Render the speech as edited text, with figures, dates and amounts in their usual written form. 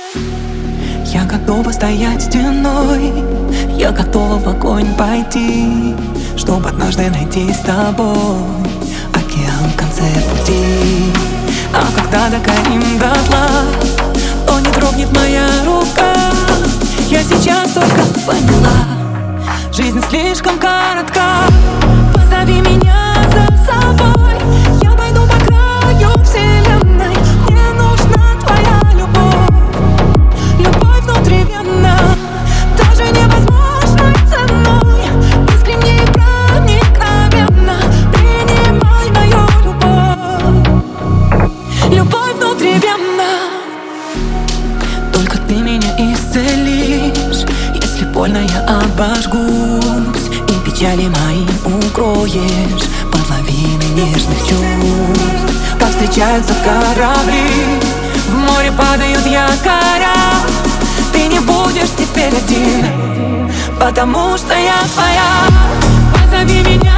Я готова стоять стеной, я готова в огонь пойти, чтобы однажды найти с тобой океан в конце пути. А когда догорим дотла, то не дрогнет моя рука. Я сейчас только поняла, жизнь слишком коротка. Позови меня за собой, я пойду по краю вселенной. Мне нужна твоя любовь, любовь внутривенно, даже невозможной ценой. Искренне и проникновенно принимай мою любовь, любовь внутривенно. Только ты меня исцелишь, если больно я обожгусь, и печали мои укроешь под лавиной нежных чувств. Как встречаются корабли, в море падают якоря. Ты не будешь теперь один, потому что я твоя. Позови меня